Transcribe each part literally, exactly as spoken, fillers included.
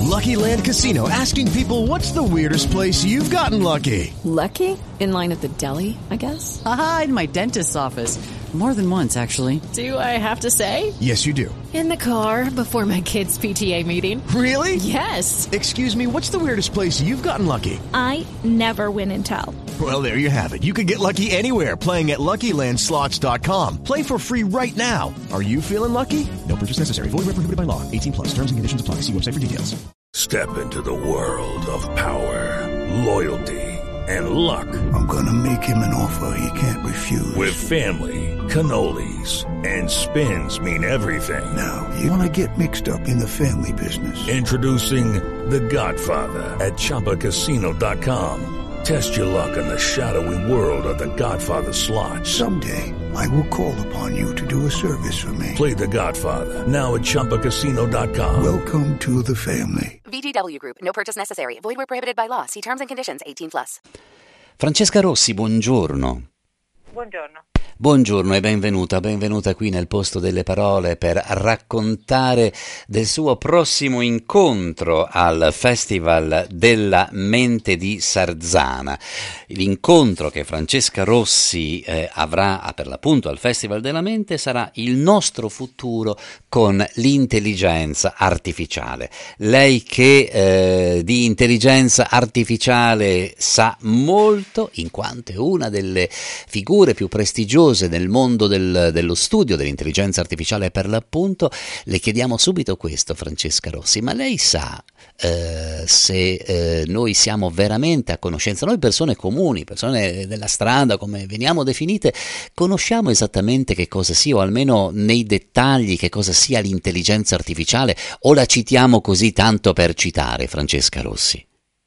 Lucky Land Casino, asking people, what's the weirdest place you've gotten lucky? Lucky? In line at the deli, I guess? Aha, in my dentist's office. More than once, actually. Do I have to say? Yes, you do. In the car before my kids' P T A meeting. Really? Yes. Excuse me, what's the weirdest place you've gotten lucky? I never win and tell. Well, there you have it. You can get lucky anywhere, playing at Lucky Land Slots dot com. Play for free right now. Are you feeling lucky? No purchase necessary. Void where prohibited by law. eighteen plus. Terms and conditions apply. See website for details. Step into the world of power, loyalty, and luck. I'm gonna make him an offer he can't refuse. With family, cannolis, and spins mean everything. Now, you wanna get mixed up in the family business. Introducing The Godfather at Chumba Casino dot com. Test your luck in the shadowy world of The Godfather slot. Someday, I will call upon you to do a service for me. Play The Godfather, now at Chumba Casino dot com. Welcome to the family. V G W Group. No purchase necessary. Void where prohibited by law. See terms and conditions. eighteen plus. Francesca Rossi, buongiorno. Buongiorno. Buongiorno e benvenuta, benvenuta qui nel Posto delle Parole per raccontare del suo prossimo incontro al Festival della Mente di Sarzana. L'incontro che Francesca Rossi eh, avrà per l'appunto al Festival della Mente sarà il nostro futuro con l'intelligenza artificiale. Lei che eh, di intelligenza artificiale sa molto, in quanto è una delle figure più prestigiose nel mondo del, dello studio dell'intelligenza artificiale per l'appunto, le chiediamo subito questo, Francesca Rossi, ma lei sa eh, se eh, noi siamo veramente a conoscenza, noi persone comuni, persone della strada come veniamo definite, conosciamo esattamente che cosa sia, o almeno nei dettagli che cosa sia l'intelligenza artificiale, o la citiamo così tanto per citare, Francesca Rossi?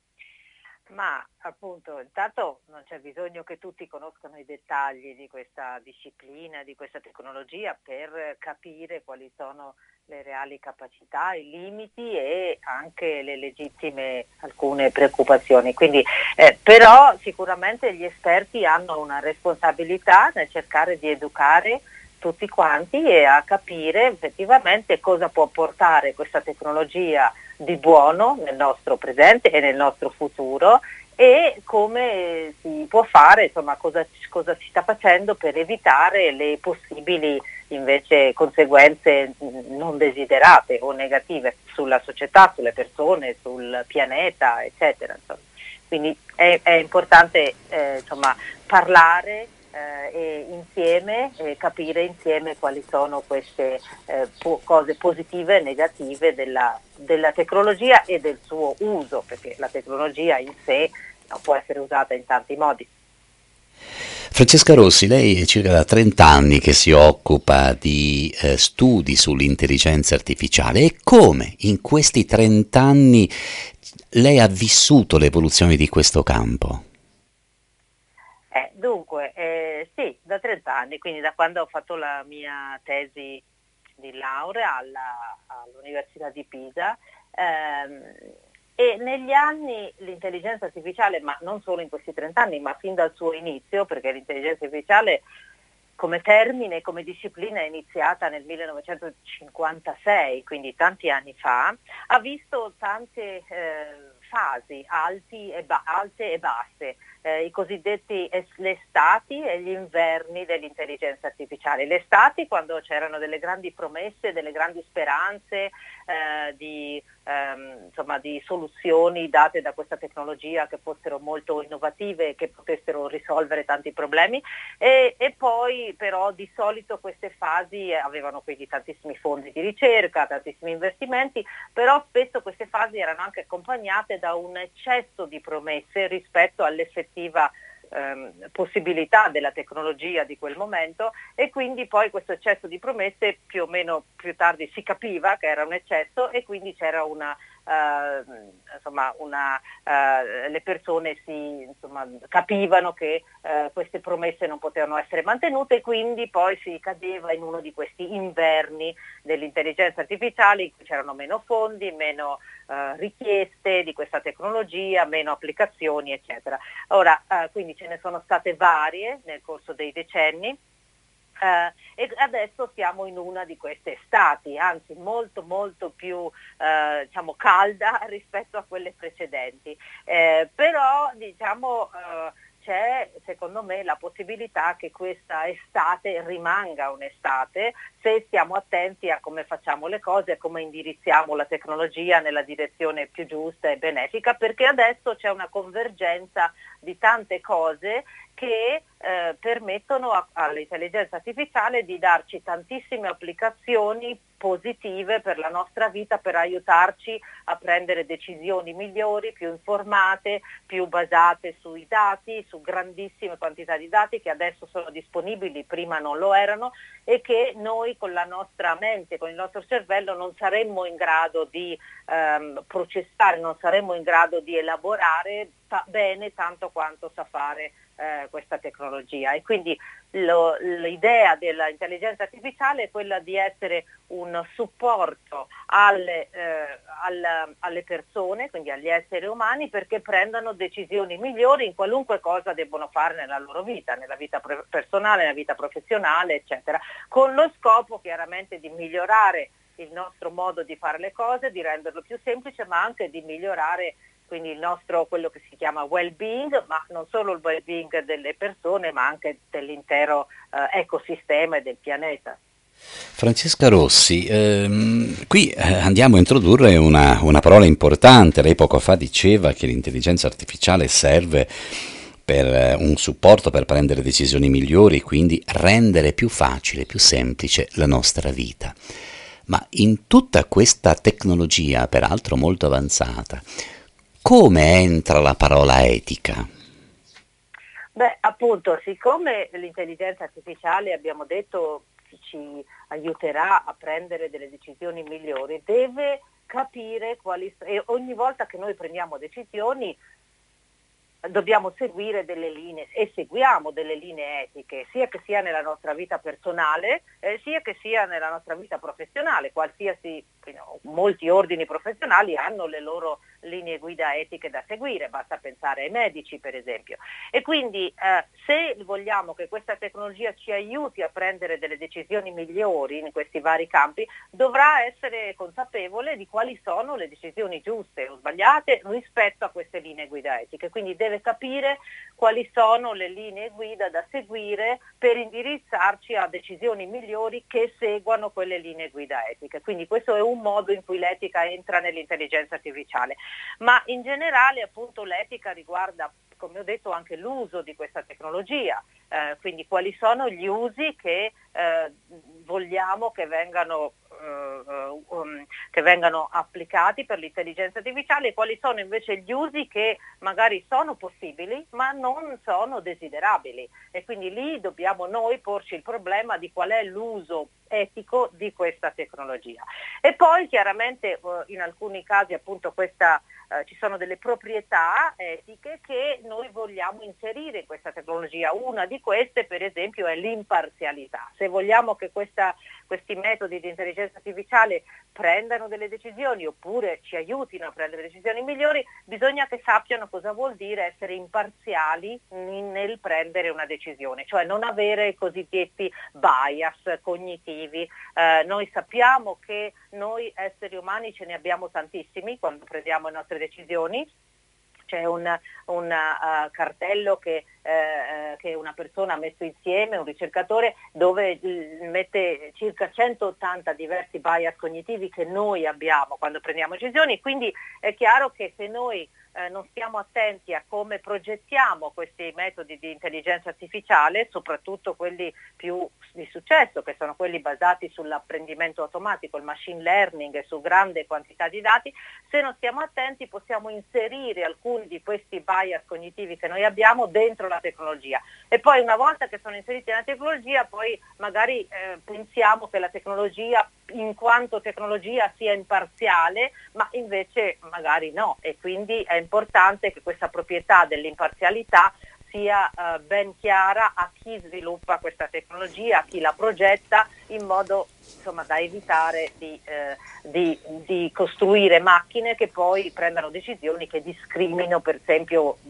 Ma appunto, intanto non c'è bisogno che tutti conoscano i dettagli di questa disciplina, di questa tecnologia per capire quali sono le reali capacità, i limiti e anche le legittime alcune preoccupazioni. Quindi, eh, però sicuramente gli esperti hanno una responsabilità nel cercare di educare tutti quanti e a capire effettivamente cosa può portare questa tecnologia di buono nel nostro presente e nel nostro futuro, e come si può fare, insomma, cosa, cosa si sta facendo per evitare le possibili invece conseguenze non desiderate o negative sulla società, sulle persone, sul pianeta, eccetera. Insomma. Quindi è, è importante eh, insomma, parlare eh, e insieme eh, capire insieme quali sono queste eh, po- cose positive e negative della, della tecnologia e del suo uso, perché la tecnologia in sé no, può essere usata in tanti modi. Francesca Rossi, lei è circa da trenta anni che si occupa di eh, studi sull'intelligenza artificiale, e come in questi trenta anni lei ha vissuto l'evoluzione di questo campo? Eh, dunque, eh, sì, da trenta anni, quindi da quando ho fatto la mia tesi di laurea alla, all'Università di Pisa, ehm, e negli anni l'intelligenza artificiale, ma non solo in questi trenta anni, ma fin dal suo inizio, perché l'intelligenza artificiale come termine, come disciplina è iniziata nel millenovecentocinquantasei, quindi tanti anni fa, ha visto tante eh, fasi alti e ba- alte e basse, eh, i cosiddetti es- le estati e gli inverni dell'intelligenza artificiale. Le estati quando c'erano delle grandi promesse, delle grandi speranze eh, di, ehm, insomma, di soluzioni date da questa tecnologia che fossero molto innovative e che potessero risolvere tanti problemi, e, e poi però di solito queste fasi avevano quindi tantissimi fondi di ricerca, tantissimi investimenti, però spesso queste fasi erano anche accompagnate da un eccesso di promesse rispetto all'effettiva ehm, possibilità della tecnologia di quel momento, e quindi poi questo eccesso di promesse più o meno più tardi si capiva che era un eccesso, e quindi c'era una Uh, insomma una, uh, le persone si insomma, capivano che uh, queste promesse non potevano essere mantenute, e quindi poi si cadeva in uno di questi inverni dell'intelligenza artificiale in cui c'erano meno fondi, meno uh, richieste di questa tecnologia, meno applicazioni, eccetera. Ora uh, quindi ce ne sono state varie nel corso dei decenni. Uh, e adesso siamo in una di queste estati, anzi molto molto più uh, diciamo calda rispetto a quelle precedenti, eh, però diciamo uh, c'è secondo me la possibilità che questa estate rimanga un'estate se stiamo attenti a come facciamo le cose, a come indirizziamo la tecnologia nella direzione più giusta e benefica, perché adesso c'è una convergenza di tante cose che eh, permettono a, all'intelligenza artificiale di darci tantissime applicazioni positive per la nostra vita, per aiutarci a prendere decisioni migliori, più informate, più basate sui dati, su grandissime quantità di dati che adesso sono disponibili, prima non lo erano, e che noi con la nostra mente, con il nostro cervello non saremmo in grado di ehm, processare, non saremmo in grado di elaborare ta- bene tanto quanto sa fare eh, questa tecnologia. E quindi lo, l'idea dell'intelligenza artificiale è quella di essere un supporto alle, eh, al, alle persone, quindi agli esseri umani, perché prendano decisioni migliori in qualunque cosa debbono fare nella loro vita, nella vita pre- personale, nella vita professionale, eccetera, con lo scopo chiaramente di migliorare il nostro modo di fare le cose, di renderlo più semplice, ma anche di migliorare quindi il nostro, quello che si chiama well-being, ma non solo il well-being delle persone, ma anche dell'intero eh, ecosistema e del pianeta. Francesca Rossi, ehm, qui eh, andiamo a introdurre una, una parola importante. Lei poco fa diceva che l'intelligenza artificiale serve per eh, un supporto per prendere decisioni migliori, quindi rendere più facile, più semplice la nostra vita. Ma in tutta questa tecnologia, peraltro molto avanzata, come entra la parola etica? Beh, appunto, siccome l'intelligenza artificiale, abbiamo detto, ci aiuterà a prendere delle decisioni migliori, deve capire quali, e ogni volta che noi prendiamo decisioni dobbiamo seguire delle linee e seguiamo delle linee etiche, sia che sia nella nostra vita personale, eh, sia che sia nella nostra vita professionale. Qualsiasi, no, molti ordini professionali hanno le loro linee guida etiche da seguire, basta pensare ai medici per esempio. E quindi eh, se vogliamo che questa tecnologia ci aiuti a prendere delle decisioni migliori in questi vari campi, dovrà essere consapevole di quali sono le decisioni giuste o sbagliate rispetto a queste linee guida etiche, quindi deve capire quali sono le linee guida da seguire per indirizzarci a decisioni migliori che seguano quelle linee guida etiche. Quindi questo è un modo in cui l'etica entra nell'intelligenza artificiale. Ma in generale appunto l'etica riguarda, come ho detto, anche l'uso di questa tecnologia, eh, quindi quali sono gli usi che eh, vogliamo che vengano, uh, um, che vengano applicati per l'intelligenza artificiale e quali sono invece gli usi che magari sono possibili ma non sono desiderabili, e quindi lì dobbiamo noi porci il problema di qual è l'uso etico di questa tecnologia. E poi chiaramente in alcuni casi appunto questa, eh, ci sono delle proprietà etiche che noi vogliamo inserire in questa tecnologia. Una di queste per esempio è l'imparzialità. Se vogliamo che questa, questi metodi di intelligenza artificiale prendano delle decisioni oppure ci aiutino a prendere decisioni migliori, bisogna che sappiano cosa vuol dire essere imparziali nel prendere una decisione, cioè non avere i cosiddetti bias cognitivi. Eh, noi sappiamo che noi esseri umani ce ne abbiamo tantissimi quando prendiamo le nostre decisioni. C'è un, un uh, cartello che, uh, che una persona ha messo insieme, un ricercatore, dove uh, mette circa centottanta diversi bias cognitivi che noi abbiamo quando prendiamo decisioni, quindi è chiaro che se noi eh, non stiamo attenti a come progettiamo questi metodi di intelligenza artificiale, soprattutto quelli più di successo, che sono quelli basati sull'apprendimento automatico, il machine learning e su grande quantità di dati, se non stiamo attenti possiamo inserire alcuni di questi bias cognitivi che noi abbiamo dentro la tecnologia, e poi una volta che sono inseriti nella tecnologia poi magari eh, pensiamo che la tecnologia in quanto tecnologia sia imparziale, ma invece magari no, e quindi è importante che questa proprietà dell'imparzialità sia eh, ben chiara a chi sviluppa questa tecnologia, a chi la progetta, in modo insomma da evitare di, eh, di, di costruire macchine che poi prendano decisioni che discriminino per esempio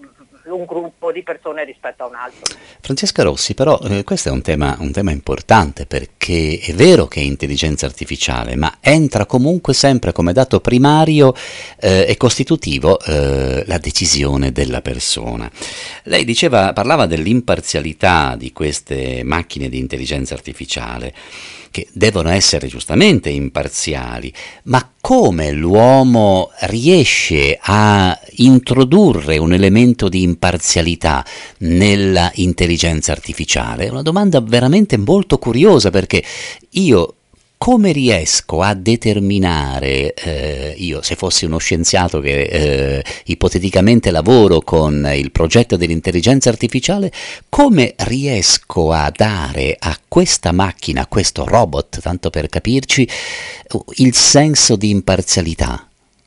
un gruppo di persone rispetto a un altro. Francesca Rossi, però eh, questo è un tema, un tema importante, perché è vero che è intelligenza artificiale, ma entra comunque sempre come dato primario eh, e costitutivo eh, la decisione della persona. Lei diceva, parlava dell'imparzialità di queste macchine di intelligenza artificiale, che devono essere giustamente imparziali, ma come l'uomo riesce a introdurre un elemento di imparzialità nella intelligenza artificiale? È una domanda veramente molto curiosa, perché io come riesco a determinare, eh, io se fossi uno scienziato che eh, ipoteticamente lavoro con il progetto dell'intelligenza artificiale, come riesco a dare a questa macchina, a questo robot, tanto per capirci, il senso di imparzialità?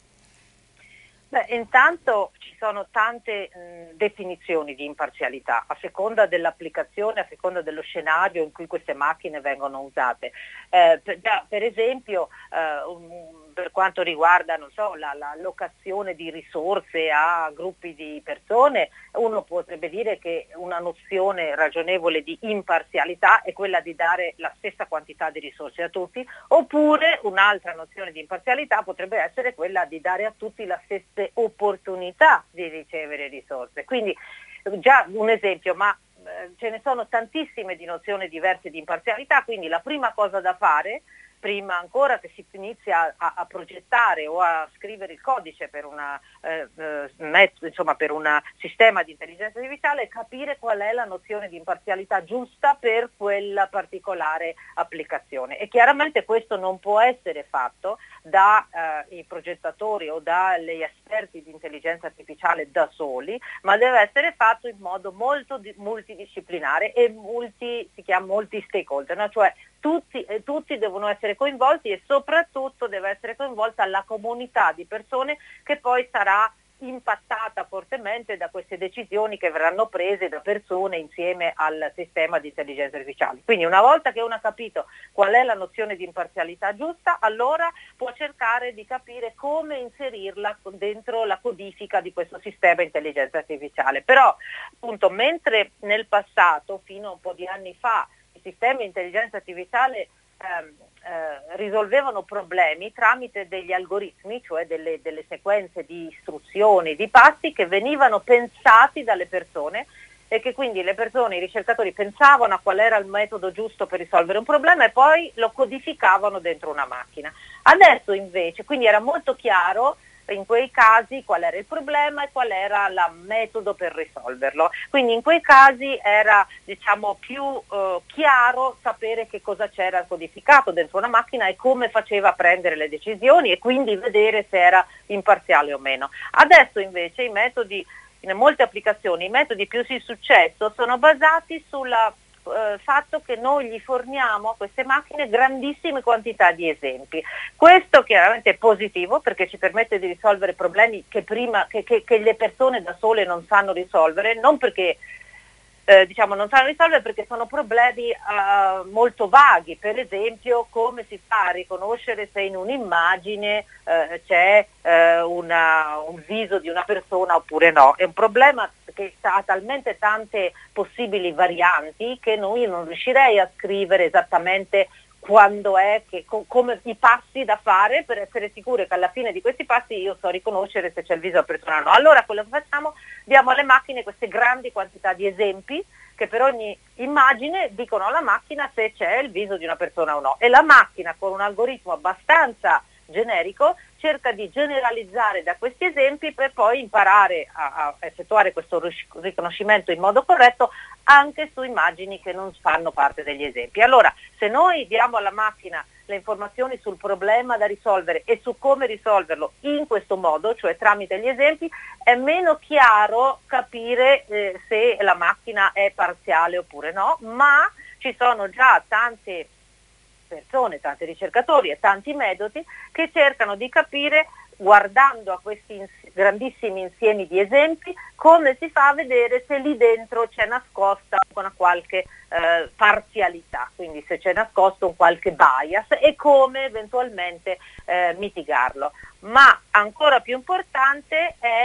Beh, intanto ci sono tante mh, definizioni di imparzialità a seconda dell'applicazione, a seconda dello scenario in cui queste macchine vengono usate. Eh, per, per esempio eh, un, per quanto riguarda, non so, la, la allocazione di risorse a gruppi di persone, uno potrebbe dire che una nozione ragionevole di imparzialità è quella di dare la stessa quantità di risorse a tutti, oppure un'altra nozione di imparzialità potrebbe essere quella di dare a tutti la stessa opportunità di ricevere risorse. Quindi già un esempio, ma eh, ce ne sono tantissime di nozioni diverse di imparzialità, quindi la prima cosa da fare, prima ancora che si inizia a, a progettare o a scrivere il codice per una eh, mezzo, insomma per un sistema di intelligenza artificiale, è capire qual è la nozione di imparzialità giusta per quella particolare applicazione. E chiaramente questo non può essere fatto dai eh, progettatori o dagli esperti di intelligenza artificiale da soli, ma deve essere fatto in modo molto di, multidisciplinare e multi, si chiama multi-stakeholder, no? Cioè tutti, eh, tutti devono essere coinvolti e soprattutto deve essere coinvolta la comunità di persone che poi sarà impattata fortemente da queste decisioni che verranno prese da persone insieme al sistema di intelligenza artificiale. Quindi una volta che uno ha capito qual è la nozione di imparzialità giusta, allora può cercare di capire come inserirla dentro la codifica di questo sistema di intelligenza artificiale. Però appunto mentre nel passato, fino a un po' di anni fa, i sistemi di intelligenza artificiale ehm, Eh, risolvevano problemi tramite degli algoritmi, cioè delle, delle sequenze di istruzioni, di passi che venivano pensati dalle persone e che quindi le persone, i ricercatori pensavano a qual era il metodo giusto per risolvere un problema e poi lo codificavano dentro una macchina. Adesso invece, quindi era molto chiaro in quei casi qual era il problema e qual era il metodo per risolverlo. Quindi in quei casi era, diciamo, più eh, chiaro sapere che cosa c'era codificato dentro una macchina e come faceva a prendere le decisioni e quindi vedere se era imparziale o meno. Adesso invece i metodi, in molte applicazioni, i metodi più di successo sono basati sulla Eh, fatto che noi gli forniamo a queste macchine grandissime quantità di esempi. Questo chiaramente è positivo perché ci permette di risolvere problemi che prima che, che, che le persone da sole non sanno risolvere, non perché eh, diciamo non sanno risolvere perché sono problemi eh, molto vaghi, per esempio come si fa a riconoscere se in un'immagine eh, c'è eh, una, un viso di una persona oppure no. È un problema che ha talmente tante possibili varianti che noi non riuscirei a scrivere esattamente quando è, che, co- come i passi da fare per essere sicure che alla fine di questi passi io so riconoscere se c'è il viso della persona o no. Allora quello che facciamo, diamo alle macchine queste grandi quantità di esempi che per ogni immagine dicono alla macchina se c'è il viso di una persona o no. E la macchina con un algoritmo abbastanza generico cerca di generalizzare da questi esempi per poi imparare a, a effettuare questo riconoscimento in modo corretto anche su immagini che non fanno parte degli esempi. Allora, se noi diamo alla macchina le informazioni sul problema da risolvere e su come risolverlo in questo modo, cioè tramite gli esempi, è meno chiaro capire eh, se la macchina è parziale oppure no, ma ci sono già tante persone, tanti ricercatori e tanti metodi che cercano di capire, guardando a questi ins- grandissimi insiemi di esempi, come si fa a vedere se lì dentro c'è nascosta una qualche eh, parzialità, quindi se c'è nascosto un qualche bias e come eventualmente eh, mitigarlo. Ma ancora più importante è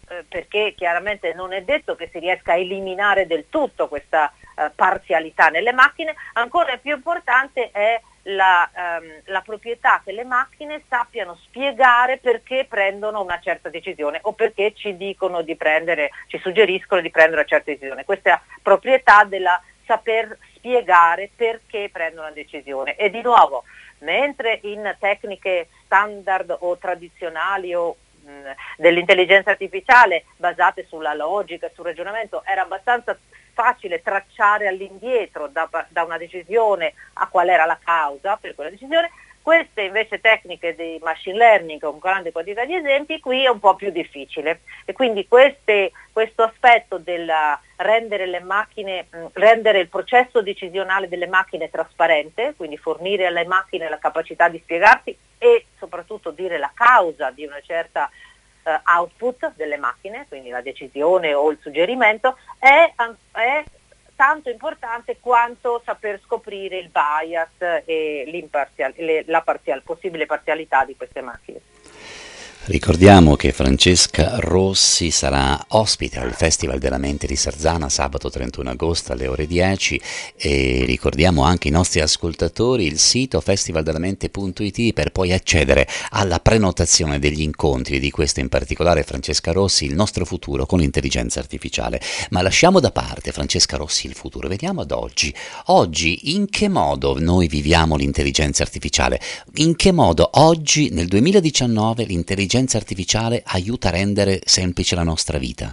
eh, perché chiaramente non è detto che si riesca a eliminare del tutto questa eh, parzialità nelle macchine. Ancora più importante è la, ehm, la proprietà che le macchine sappiano spiegare perché prendono una certa decisione o perché ci dicono di prendere, ci suggeriscono di prendere una certa decisione. Questa proprietà della saper spiegare perché prendono una decisione. E di nuovo, mentre in tecniche standard o tradizionali o mh, dell'intelligenza artificiale basate sulla logica e sul ragionamento era abbastanza facile tracciare all'indietro da, da una decisione a qual era la causa per quella decisione, queste invece tecniche di machine learning con grande quantità di esempi qui è un po' più difficile, e quindi queste, questo aspetto del rendere le macchine, rendere il processo decisionale delle macchine trasparente, quindi fornire alle macchine la capacità di spiegarsi e soprattutto dire la causa di una certa uh, output delle macchine, quindi la decisione o il suggerimento, è, è tanto importante quanto saper scoprire il bias e l'imparzial, le, la parzial, possibile parzialità di queste macchine. Ricordiamo che Francesca Rossi sarà ospite al Festival della Mente di Sarzana sabato trentuno agosto alle ore dieci, e ricordiamo anche ai nostri ascoltatori il sito festivaldelamente punto it per poi accedere alla prenotazione degli incontri di questo, in particolare Francesca Rossi, il nostro futuro con l'intelligenza artificiale. Ma lasciamo da parte Francesca Rossi il futuro, veniamo ad oggi. Oggi in che modo noi viviamo l'intelligenza artificiale? In che modo oggi nel duemiladiciannove l'intelligenza artificiale aiuta a rendere semplice la nostra vita?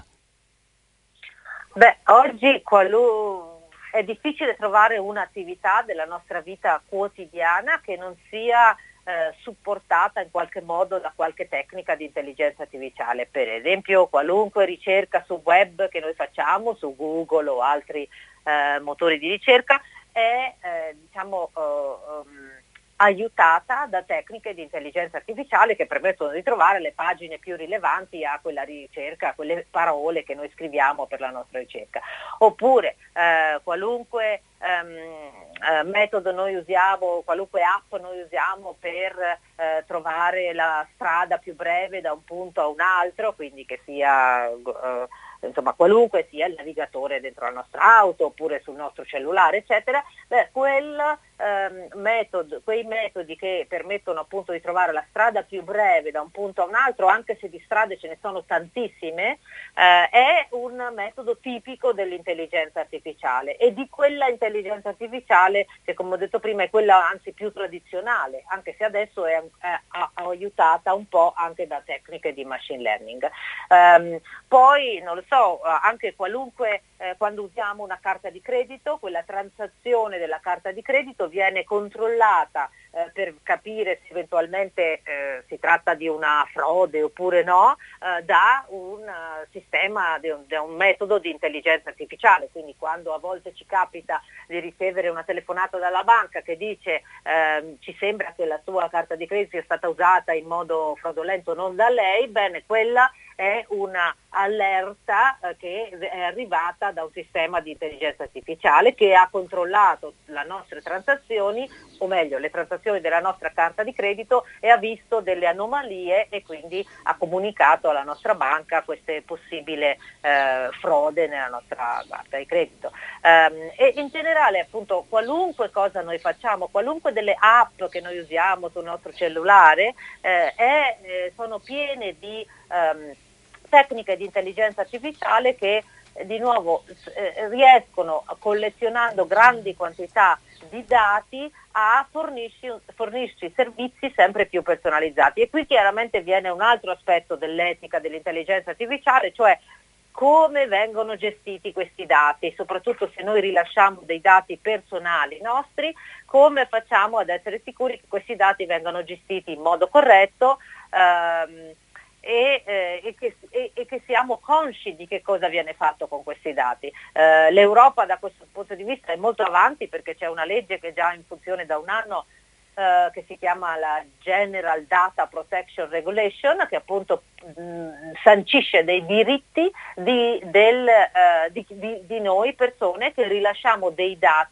Beh, oggi qualu... è difficile trovare un'attività della nostra vita quotidiana che non sia eh, supportata in qualche modo da qualche tecnica di intelligenza artificiale. Per esempio, qualunque ricerca su web che noi facciamo, su Google o altri eh, motori di ricerca, è eh, diciamo uh, um, aiutata da tecniche di intelligenza artificiale che permettono di trovare le pagine più rilevanti a quella ricerca, a quelle parole che noi scriviamo per la nostra ricerca. Oppure eh, qualunque ehm, eh, metodo noi usiamo, qualunque app noi usiamo per eh, trovare la strada più breve da un punto a un altro, quindi che sia eh, insomma qualunque sia il navigatore dentro la nostra auto oppure sul nostro cellulare, eccetera, beh, quel ehm, metodo, quei metodi che permettono appunto di trovare la strada più breve da un punto a un altro, anche se di strade ce ne sono tantissime, eh, è un metodo tipico dell'intelligenza artificiale e di quella intelligenza artificiale che, come ho detto prima, è quella anzi più tradizionale, anche se adesso è, è, è aiutata un po' anche da tecniche di machine learning. Um, poi non lo so, anche qualunque, eh, quando usiamo una carta di credito, quella transazione della carta di credito viene controllata eh, per capire se eventualmente eh, si tratta di una frode oppure no, eh, da un uh, sistema, da un, da un metodo di intelligenza artificiale. Quindi quando a volte ci capita di ricevere una telefonata dalla banca che dice eh, ci sembra che la sua carta di credito sia stata usata in modo fraudolento non da lei, bene, quella è una allerta eh, che è arrivata da un sistema di intelligenza artificiale che ha controllato le nostre transazioni, o meglio le transazioni della nostra carta di credito, e ha visto delle anomalie e quindi ha comunicato alla nostra banca queste possibili eh, frode nella nostra carta di credito. Um, e in generale appunto qualunque cosa noi facciamo, qualunque delle app che noi usiamo sul nostro cellulare eh, è, eh, sono piene di um, tecniche di intelligenza artificiale che eh, di nuovo eh, riescono, collezionando grandi quantità di dati, a fornirci, fornirci servizi sempre più personalizzati. E qui chiaramente viene un altro aspetto dell'etica dell'intelligenza artificiale, cioè come vengono gestiti questi dati, soprattutto se noi rilasciamo dei dati personali nostri, come facciamo ad essere sicuri che questi dati vengano gestiti in modo corretto, ehm, E, eh, e, che, e, e che siamo consci di che cosa viene fatto con questi dati. Eh, L'Europa da questo punto di vista è molto avanti, perché c'è una legge che è già in funzione da un anno eh, che si chiama la General Data Protection Regulation, che appunto mh, sancisce dei diritti di, del, eh, di, di, di noi persone che rilasciamo dei dati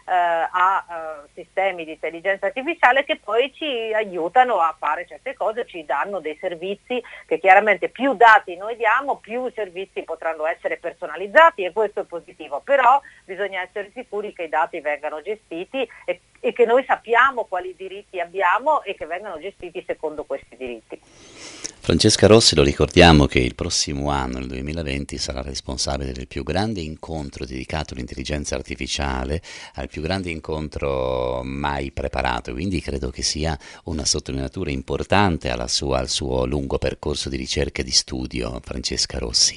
a eh, sistemi di intelligenza artificiale che poi ci aiutano a fare certe cose, ci danno dei servizi che chiaramente più dati noi diamo, più i servizi potranno essere personalizzati, e questo è positivo, però bisogna essere sicuri che i dati vengano gestiti e, e che noi sappiamo quali diritti abbiamo e che vengano gestiti secondo questi diritti. Francesca Rossi, lo ricordiamo che il prossimo anno, il duemilaventi, sarà responsabile del più grande incontro dedicato all'intelligenza artificiale, al più grande incontro mai preparato, quindi credo che sia una sottolineatura importante alla sua, al suo lungo percorso di ricerca e di studio, Francesca Rossi.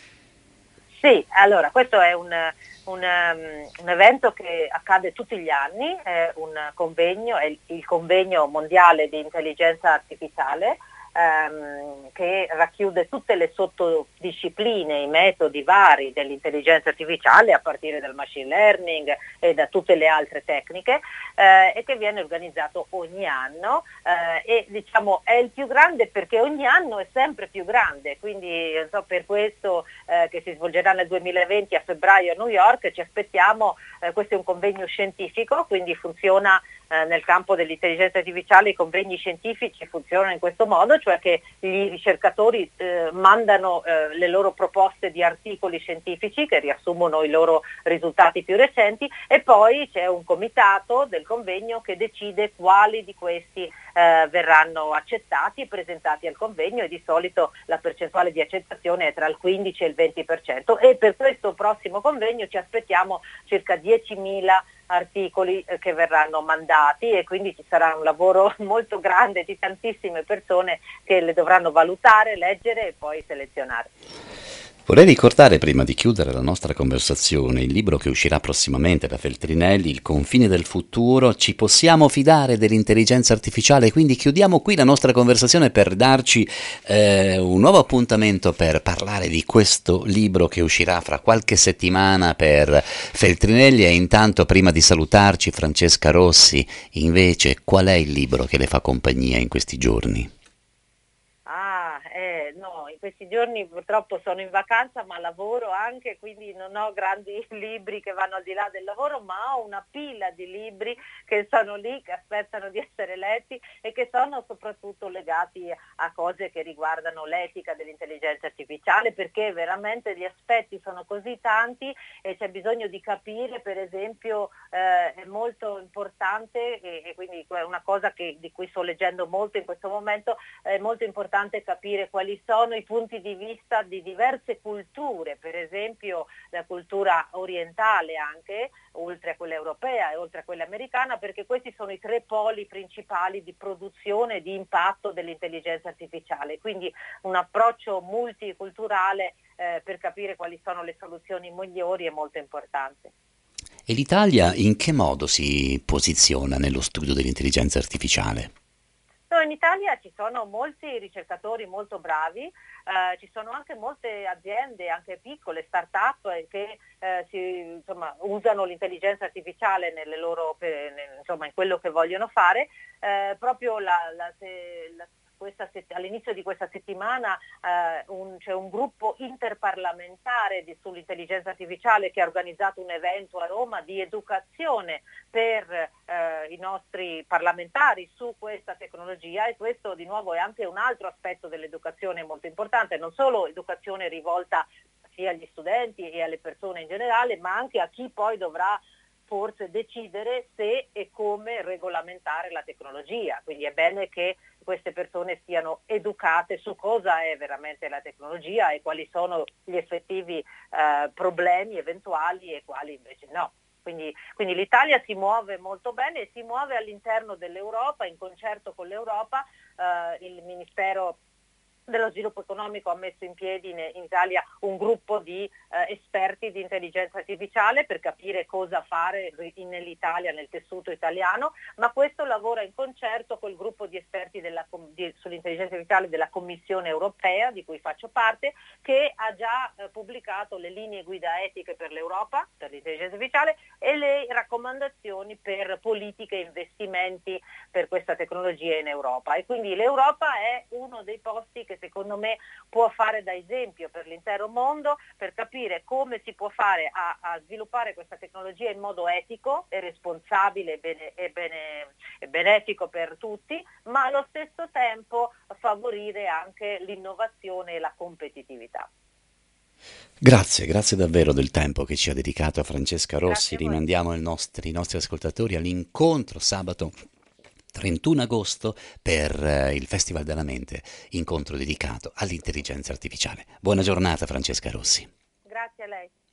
Sì, allora questo è un, un, um, un evento che accade tutti gli anni, è un convegno, è il, il convegno mondiale di intelligenza artificiale, ehm, che racchiude tutte le sottodiscipline, i metodi vari dell'intelligenza artificiale, a partire dal machine learning e da tutte le altre tecniche, eh, e che viene organizzato ogni anno, eh, e diciamo è il più grande perché ogni anno è sempre più grande, quindi non so, per questo eh, che si svolgerà nel duemilaventi a febbraio a New York ci aspettiamo, eh, questo è un convegno scientifico, quindi funziona eh, nel campo dell'intelligenza artificiale, i convegni scientifici funzionano in questo modo, cioè che gli ricercatori eh, mandano eh, le loro proposte di articoli scientifici che riassumono i loro risultati più recenti, e poi c'è un comitato del convegno che decide quali di questi eh, verranno accettati e presentati al convegno, e di solito la percentuale di accettazione è tra il quindici e il venti per cento, e per questo prossimo convegno ci aspettiamo circa diecimila articoli eh, che verranno mandati, e quindi ci sarà un lavoro molto grande di tantissime persone che le dovranno valutare, leggere e poi selezionare. Vorrei ricordare, prima di chiudere la nostra conversazione, il libro che uscirà prossimamente da Feltrinelli, Il confine del futuro. Ci possiamo fidare dell'intelligenza artificiale? Quindi chiudiamo qui la nostra conversazione per darci eh, un nuovo appuntamento per parlare di questo libro che uscirà fra qualche settimana per Feltrinelli. E intanto, prima di salutarci, Francesca Rossi, invece, qual è il libro che le fa compagnia in questi giorni? Ah, eh, no, in questi giorni purtroppo sono in vacanza, ma lavoro anche, quindi non ho grandi libri che vanno al di là del lavoro, ma ho una pila di libri che sono lì, che aspettano di essere letti e che sono soprattutto legati a cose che riguardano l'etica dell'intelligenza artificiale, perché veramente gli aspetti sono così tanti e c'è bisogno di capire, per esempio, eh, è molto importante, e, e quindi è una cosa che, di cui sto leggendo molto in questo momento, è molto importante capire quali sono i punti di vista di diverse culture, per esempio la cultura orientale anche, oltre a quella europea e oltre a quella americana, perché questi sono i tre poli principali di produzione e di impatto dell'intelligenza artificiale. Quindi un approccio multiculturale eh, per capire quali sono le soluzioni migliori è molto importante. E l'Italia in che modo si posiziona nello studio dell'intelligenza artificiale? In Italia ci sono molti ricercatori molto bravi, eh, ci sono anche molte aziende, anche piccole, start-up, eh, che eh, si, insomma, usano l'intelligenza artificiale nelle loro, per, nel, insomma, in quello che vogliono fare. Eh, proprio la, la, la Questa, all'inizio di questa settimana eh, un, c'è un gruppo interparlamentare di, sull'intelligenza artificiale che ha organizzato un evento a Roma di educazione per eh, i nostri parlamentari su questa tecnologia, e questo di nuovo è anche un altro aspetto dell'educazione molto importante, non solo educazione rivolta sia agli studenti e alle persone in generale, ma anche a chi poi dovrà forse decidere se e come regolamentare la tecnologia. Quindi è bene che queste persone siano educate su cosa è veramente la tecnologia e quali sono gli effettivi eh, problemi eventuali e quali invece no. Quindi, quindi l'Italia si muove molto bene e si muove all'interno dell'Europa, in concerto con l'Europa. Eh, il Ministero dello Sviluppo Economico ha messo in piedi in, in Italia un gruppo di eh, esperti di intelligenza artificiale per capire cosa fare in, nell'Italia, nel tessuto italiano, ma questo lavora in concerto col gruppo di esperti della, di, sull'intelligenza artificiale della Commissione Europea, di cui faccio parte, che ha già eh, pubblicato le linee guida etiche per l'Europa, per l'intelligenza artificiale, e le raccomandazioni per politiche e investimenti per questa tecnologia in Europa. E quindi l'Europa è uno dei posti che che secondo me può fare da esempio per l'intero mondo, per capire come si può fare a, a sviluppare questa tecnologia in modo etico e responsabile e, bene, e, bene, e benefico per tutti, ma allo stesso tempo favorire anche l'innovazione e la competitività. Grazie, grazie davvero del tempo che ci ha dedicato a Francesca Rossi. Grazie a voi. Rimandiamo i nostri, i nostri ascoltatori all'incontro sabato trentuno agosto per eh, il Festival della Mente, incontro dedicato all'intelligenza artificiale. Buona giornata Francesca Rossi. Grazie a lei.